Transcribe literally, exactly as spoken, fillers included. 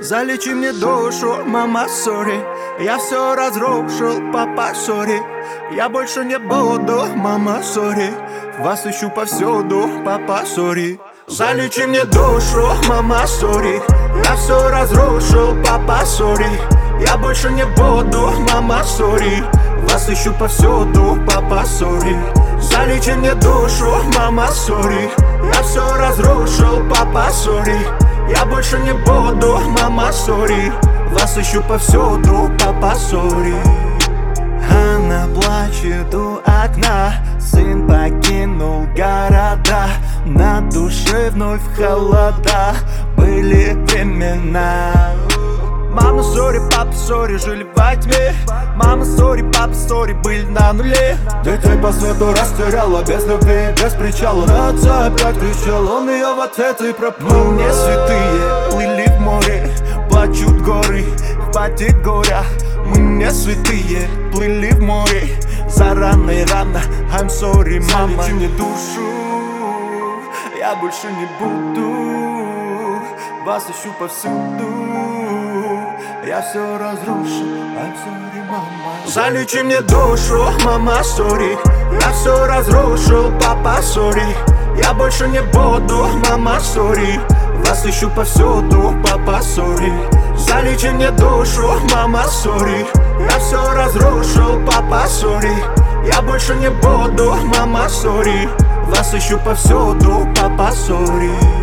Залечи мне душу, мама, сори. Я все разрушил, папа, сори. Я больше не буду, мама, сори. Вас ищу повсюду, папа, сори. Залечи мне душу, мама, сори. Я все разрушил, папа, сори. Я больше не буду, мама, сори. Вас ищу повсюду, папа, сори. Залечи мне душу, мама, сори. Я все разрушил, папа, сори. Я больше не буду, мама, сори. Вас ищу повсюду, папа, сори. Она плачет у окна. Сын покинул города. На душе вновь холода. Были времена. Мама, сори, папа, сори, жили во тьме. Мама, сори, папа, сори, были на нуле. Детей по свету растеряла, без любви, без причала. На отца опять кричал, он ее в ответ и пропал. Мы не святые, плыли в море. Плачут горы, хватит горя. Мы не святые, плыли в море. За рано и рано, I'm sorry, мама. Залечи мне душу, я больше не буду. вас ищу повсюду. Я все разрушил, I'm sorry, мама. Залечи мне душу, мама, сори. Я все разрушил, папа, сори. Я больше не буду, мама, сори. Вас ищу повсюду, папа, сори. Залечи мне душу, мама, сори. Я все разрушил, папа, сори. Я больше не буду, мама, сори. Вас ищу повсюду, папа, сори.